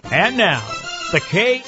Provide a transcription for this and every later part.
And now, the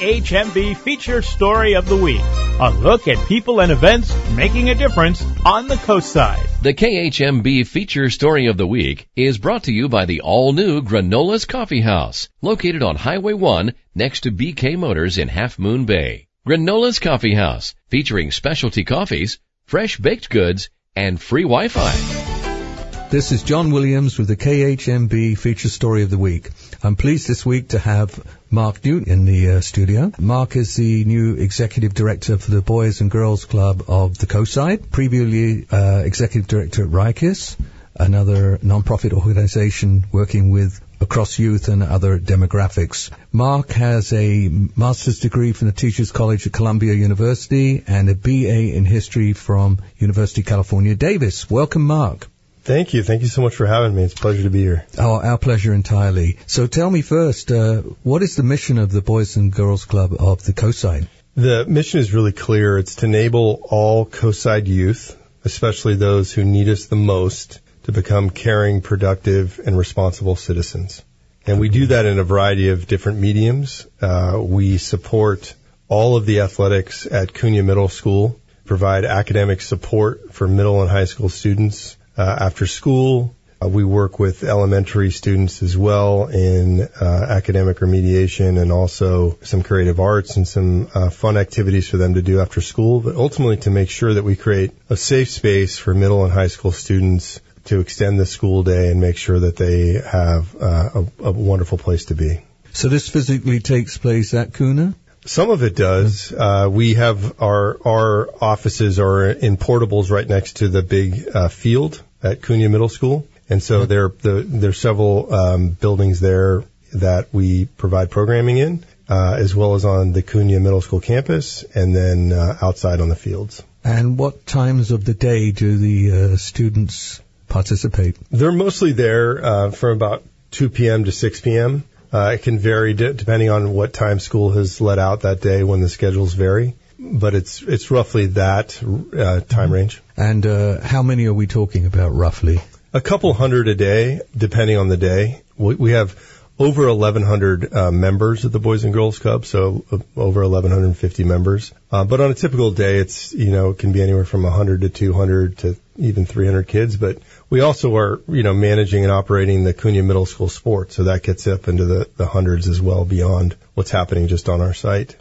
KHMB Feature Story of the Week. A look at people and events making a difference on the coast side. The KHMB Feature Story of the Week is brought to you by the all-new Granola's Coffee House, located on Highway 1 next to BK Motors in Half Moon Bay. Granola's Coffee House, featuring specialty coffees, fresh baked goods, and free Wi-Fi. This is John Williams with the KHMB Feature Story of the Week. I'm pleased this week to have Mark Newton in the studio. Mark is the new Executive Director for the Boys and Girls Club of the Coastside, previously Executive Director at RIKIS, another non-profit organization working with across youth and other demographics. Mark has a master's degree from the Teachers College at Columbia University and a BA in History from University of California, Davis. Welcome, Mark. Thank you. Thank you so much for having me. It's a pleasure to be here. Oh, our pleasure entirely. So tell me first, what is the mission of the Boys and Girls Club of the Coastside? The mission is really clear. It's to enable all Coastside youth, especially those who need us the most, to become caring, productive, and responsible citizens. And we do that in a variety of different mediums. We support all of the athletics at Cunha Middle School, provide academic support for middle and high school students. After school, we work with elementary students as well in academic remediation and also some creative arts and some fun activities for them to do after school, but ultimately to make sure that we create a safe space for middle and high school students to extend the school day and make sure that they have a wonderful place to be. So this physically takes place at Cunha? Some of it does. We have our offices are in portables right next to the big field at Cunha Middle School, and so there's several buildings there that we provide programming in, as well as on the Cunha Middle School campus, and then outside on the fields. And what times of the day do the students participate? They're mostly there from about 2 p.m. to 6 p.m. It can vary depending on what time school has let out that day when the schedules vary. But it's roughly that time range. And how many are we talking about roughly? A couple hundred a day, depending on the day. We have over 1,100 members at the Boys and Girls Club, so over 1,150 members. But on a typical day, it can be anywhere from 100 to 200 to even 300 kids. But we also are, managing and operating the Cunha Middle School sport, so that gets up into the hundreds as well beyond what's happening just on our site.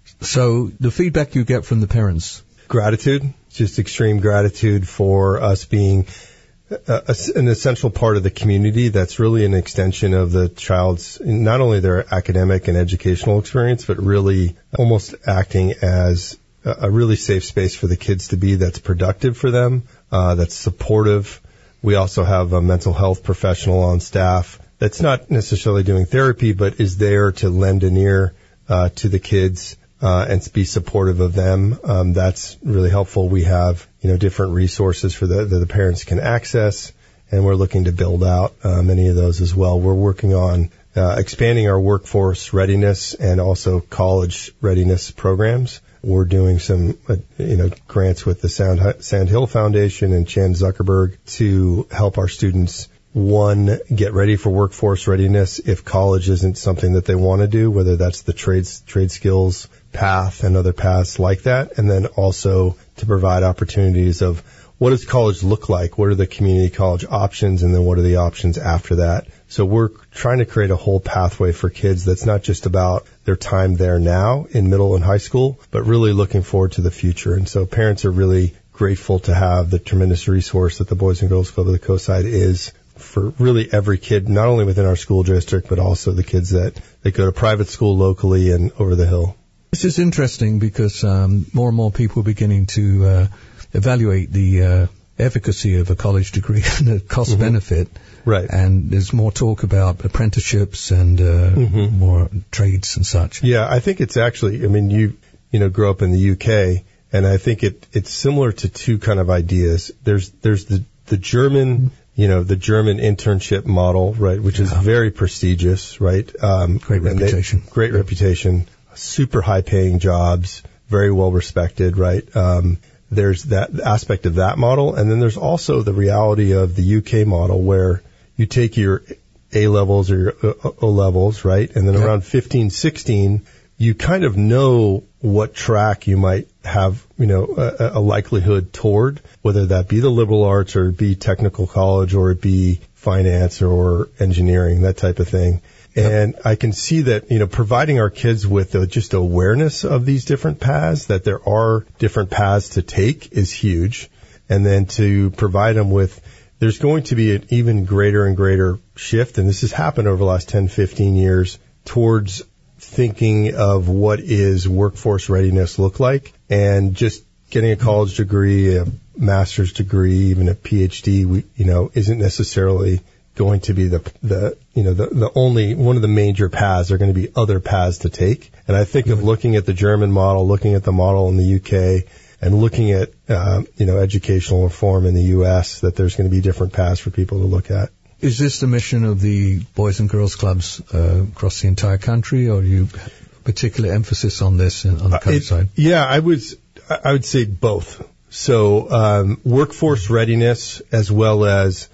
So the feedback you get from the parents? Gratitude, just extreme gratitude for us being an essential part of the community that's really an extension of the child's, not only their academic and educational experience, but really almost acting as a really safe space for the kids to be that's productive for them, that's supportive. We also have a mental health professional on staff that's not necessarily doing therapy, but is there to lend an ear to the kids and be supportive of them. That's really helpful. We have, different resources for that the parents can access, and we're looking to build out many of those as well. We're working on expanding our workforce readiness and also college readiness programs. We're doing some, grants with the Sand Hill Foundation and Chan Zuckerberg to help our students, one, get ready for workforce readiness if college isn't something that they want to do, whether that's the trade skills path and other paths like that, and then also to provide opportunities of what does college look like, what are the community college options, and then what are the options after that. So we're trying to create a whole pathway for kids that's not just about their time there now in middle and high school, but really looking forward to the future. And so parents are really grateful to have the tremendous resource that the Boys and Girls Club of the Coastside is for really every kid, not only within our school district, but also the kids that go to private school locally and over the hill. This is interesting because more and more people are beginning to evaluate the efficacy of a college degree and the cost benefit. Right. And there's more talk about apprenticeships and more trades and such. Yeah, I think it's actually, you grew up in the UK, and I think it's similar to two kind of ideas. There's the German, the German internship model, right, which is very prestigious, right? Great reputation. Great reputation. Super high paying jobs, very well respected, right? There's that aspect of that model. And then there's also the reality of the UK model where you take your A-levels or your O-levels, right? And then around 15, 16, you kind of know what track you might have, a likelihood toward, whether that be the liberal arts or it be technical college or it be finance or engineering, that type of thing. And I can see that, providing our kids with just awareness of these different paths, that there are different paths to take is huge. And then to provide them with, there's going to be an even greater and greater shift, and this has happened over the last 10, 15 years, towards thinking of what is workforce readiness look like, and just getting a college degree, a master's degree, even a PhD, isn't necessarily going to be the only one of the major paths. There are going to be other paths to take. And I think of looking at the German model, looking at the model in the UK, and looking at, educational reform in the U.S., that there's going to be different paths for people to look at. Is this the mission of the Boys and Girls Clubs across the entire country, or do you particular emphasis on this on the countryside? Yeah, I would say both. So workforce readiness as well as,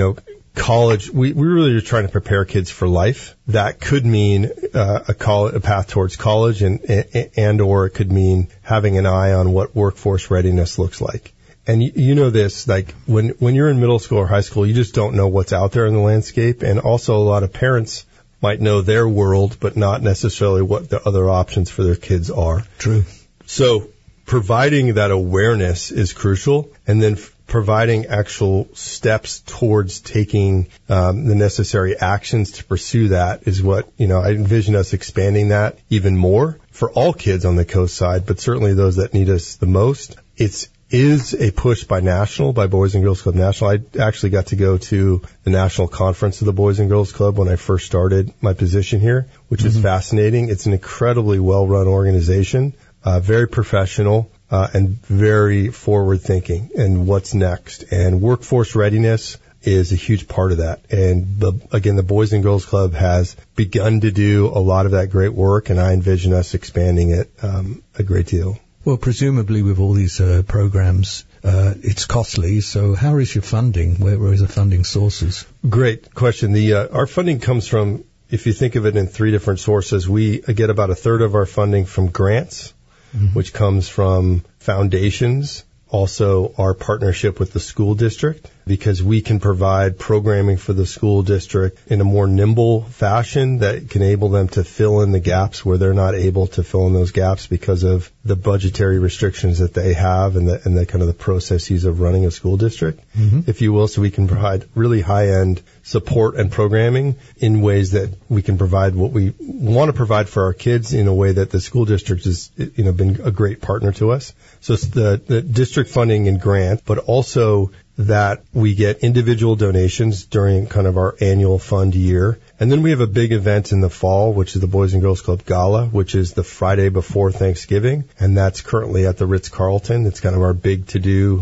college. We really are trying to prepare kids for life. That could mean a path towards college, and or it could mean having an eye on what workforce readiness looks like. And you know this, like when you're in middle school or high school, you just don't know what's out there in the landscape. And also a lot of parents might know their world, but not necessarily what the other options for their kids are. True. So providing that awareness is crucial, and then providing actual steps towards taking the necessary actions to pursue that is what, I envision us expanding that even more for all kids on the coast side, but certainly those that need us the most. It is a push by Boys and Girls Club National. I actually got to go to the national conference of the Boys and Girls Club when I first started my position here, which is fascinating. It's an incredibly well-run organization, very professional, and very forward-thinking and what's next. And workforce readiness is a huge part of that. And the Boys and Girls Club has begun to do a lot of that great work, and I envision us expanding it a great deal. Well, presumably with all these programs, it's costly. So how is your funding? Where is the funding sources? Great question. Our funding comes from, if you think of it in three different sources, we get about a third of our funding from grants, which comes from foundations, also our partnership with the school district, because we can provide programming for the school district in a more nimble fashion that can enable them to fill in the gaps where they're not able to fill in those gaps because of the budgetary restrictions that they have and the kind of the processes of running a school district, if you will. So we can provide really high-end support and programming in ways that we can provide what we want to provide for our kids in a way that the school district has, been a great partner to us. So it's the district funding and grant, but also that we get individual donations during kind of our annual fund year. And then we have a big event in the fall, which is the Boys and Girls Club Gala, which is the Friday before Thanksgiving. And that's currently at the Ritz-Carlton. It's kind of our big to-do,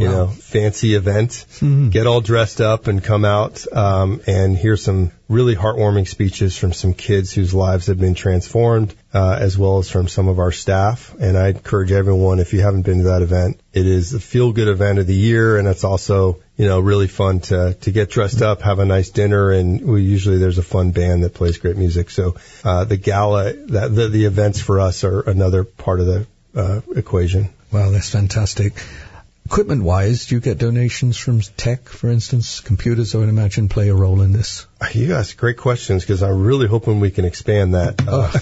fancy event. Get all dressed up and come out and hear some really heartwarming speeches from some kids whose lives have been transformed, as well as from some of our staff. And I encourage everyone, if you haven't been to that event, it is the feel-good event of the year, and it's also, really fun to get dressed up, have a nice dinner, and there's a fun band that plays great music. So the gala, the events for us are another part of the equation. Wow, that's fantastic. Equipment-wise, do you get donations from tech, for instance? Computers, I would imagine, play a role in this. You ask great questions, because I'm really hoping we can expand that.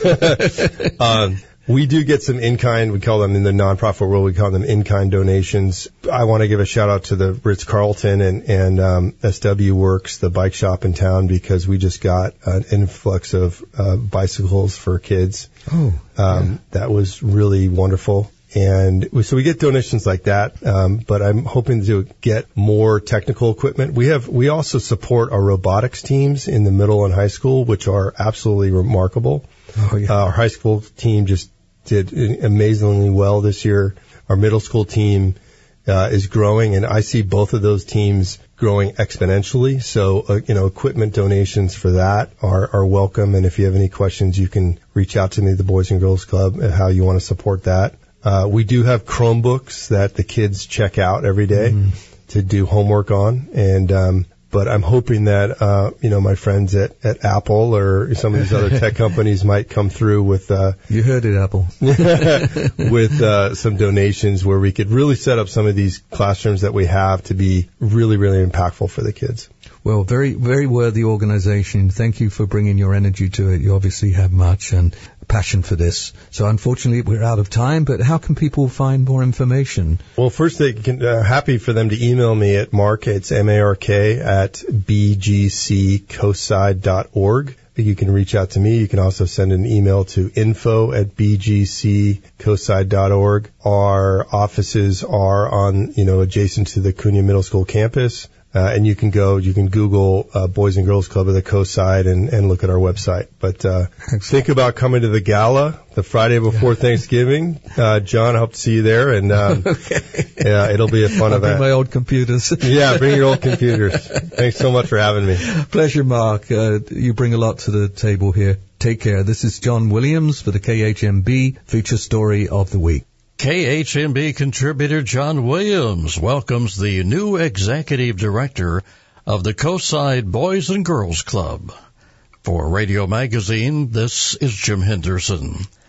We do get some in-kind, we call them in the nonprofit world, we call them in-kind donations. I want to give a shout out to the Ritz-Carlton and SW Works, the bike shop in town, because we just got an influx of bicycles for kids. That was really wonderful. And so we get donations like that, but I'm hoping to get more technical equipment. We also support our robotics teams in the middle and high school, which are absolutely remarkable. Our high school team just did amazingly well this year. Our middle school team is growing, and I see both of those teams growing exponentially. So, equipment donations for that are welcome. And if you have any questions, you can reach out to me, the Boys and Girls Club, and how you want to support that. We do have Chromebooks that the kids check out every day to do homework on. And, But I'm hoping that, my friends at Apple or some of these other tech companies might come through with, you heard it, Apple, with, some donations where we could really set up some of these classrooms that we have to be really, really impactful for the kids. Well, very, very worthy organization. Thank you for bringing your energy to it. You obviously have much and passion for this. So unfortunately, we're out of time, but how can people find more information? Well, first, they can, happy for them to email me at Mark, it's M-A-R-K, at bgccoside.org. You can reach out to me. You can also send an email to info@bgccoside.org. Our offices are on, adjacent to the Cunha Middle School campus. And you can Google Boys and Girls Club of the COSIDE and look at our website. But think about coming to the gala the Friday before Thanksgiving. John, I hope to see you there. And yeah, it'll be a fun event. Bring my old computers. Yeah, bring your old computers. Thanks so much for having me. Pleasure, Mark. You bring a lot to the table here. Take care. This is John Williams for the KHMB Feature Story of the Week. KHMB contributor John Williams welcomes the new executive director of the COSIDE Boys and Girls Club. For Radio Magazine, this is Jim Henderson.